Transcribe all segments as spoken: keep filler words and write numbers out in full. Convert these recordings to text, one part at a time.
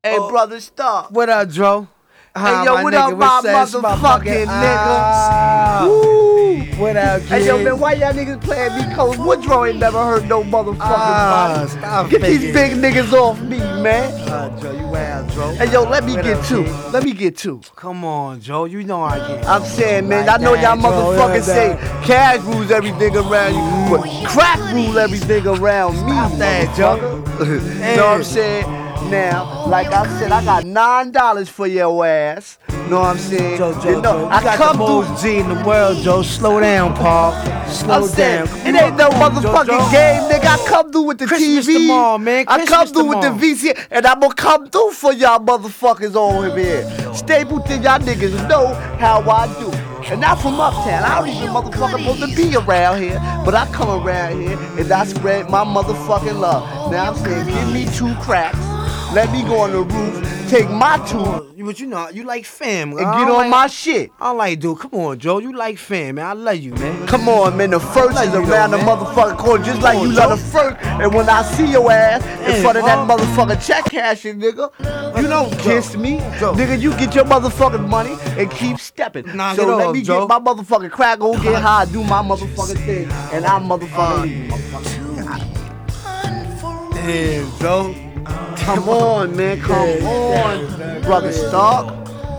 Hey, oh, brother, stop. What up, Joe? Hey, yo, what up, my motherfucking nigga? Woo! What up, kid? Hey, yo, man, why y'all niggas playing me cold? Woodrow ain't never heard no motherfucking ah, body. Stop Get faking. these big niggas off me, man. Uh, Joe, you wild, Joe. Hey, yo, let me what get up, two. kid? Let me get two. Come on, Joe. You know I get. I'm saying, man, like I know y'all that, motherfuckers Joe, say cash rules everything around you, but crack rule everything around me. Stop that, Joe. You know what I'm saying? Now, like I said, I got nine dollars for your ass. Know what I'm saying? Joe, Joe, you know, Joe, I got come the through. most G in the world, Joe. Slow down, Paul. Slow I'm down. saying, Come it ain't no on, motherfucking Joe, Joe. game, nigga. I come through with the Christmas T V. tomorrow, man. I come Christmas through with the tomorrow. V C, and I'm gonna come through for y'all motherfuckers over here. Stapleton, y'all niggas know how I do. And not from uptown. I don't even motherfucking supposed to be around here, but I come around here and I spread my motherfucking love. Now I'm saying, give me two cracks. Let me go on the roof, take my two, But you know, you like fam. and get on like, my shit. I like, dude. Come on, Joe. You like fam, man. I love you, man. Come on, man. The first is around the motherfucking corner, just like you love the first. And when I see your ass in front of that motherfucking check cashing, nigga, you don't kiss me. Nigga, you get your motherfucking money and keep stepping. Knock so it let off, me Joe. get my motherfucking crack, go get high, do my motherfucking thing, and I'm motherfucking leaving, motherfucker. Damn, Joe. Come on, man. Come on, brother Stark.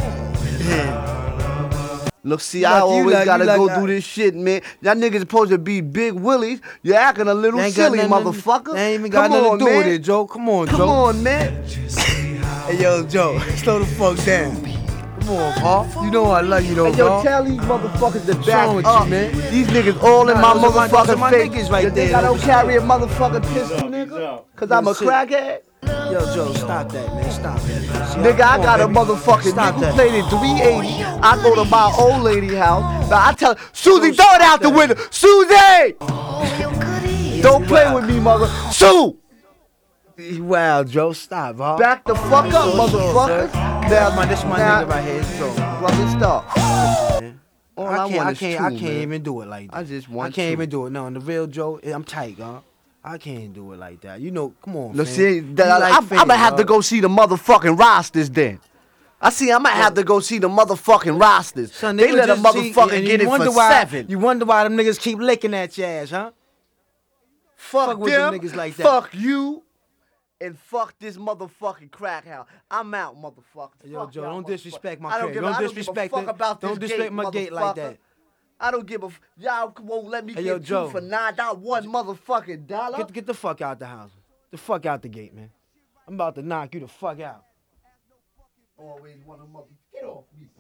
Look, see, I Lucky, you always lucky, gotta you go lucky. do this shit, man. Y'all niggas supposed to be big willies. You're acting a little They ain't got silly, nothing- motherfucker. They ain't even got Come nothing on, to do man. with it, Joe. Come on, Come Joe. on, man. Hey, yo, Joe. Slow the fuck down. Come on, Paul. You know I love you, though, Hey, yo, dog. tell these motherfuckers to What's back wrong with up. you, man? These niggas all in Nah, my those are my- those are motherfucking my face. niggas right You think there, I don't though. carry a motherfucking pistol, nigga? Cause I'm a Yo, shit. crackhead? Yo, Joe, stop that, man. Stop that. Man. See, Nigga, I come got on, a baby. motherfucking Stop nigga that. played at three eighty. I go to my old lady house. Now I tell Susie, Don't throw it stop out the that. window. Susie! Don't play with me, mother. Sue! Wow, Joe, stop, huh? Back the fuck up, motherfuckers. That's my, this my now, nigga right here, it's Joe. brother, stop. Man. All I I, can't, want I is can't, two, I can't man. even do it like that. I just I want can't two. even do it. No, the real Joe, I'm tight, huh? I can't do it like that. You know, come on, Look, fam. see, You that, like I'm, fam, I'm gonna have to dog. go see the motherfucking rosters then. I see, I might have to go see the motherfucking rosters. Son, They nigga, let a just motherfucker see, and get you it wonder for why, seven. You wonder why them niggas keep licking at your ass, huh? Fuck, fuck with them, them niggas like that. fuck you, and fuck this motherfucking crack house. I'm out, motherfucker. Yo, Fuck Joe, y'all don't disrespect my motherfuckers. I don't crib. give, Don't I don't disrespect give a fuck it. about Don't this disrespect gate, my gate like motherfucker. that. I don't give a f- y'all won't let me Hey, get yo, two Joe. for nine dollars, one motherfucking dollar. Get, get the fuck out the house. The fuck out the gate, man. I'm about to knock you the fuck out. Always want to mother get off me.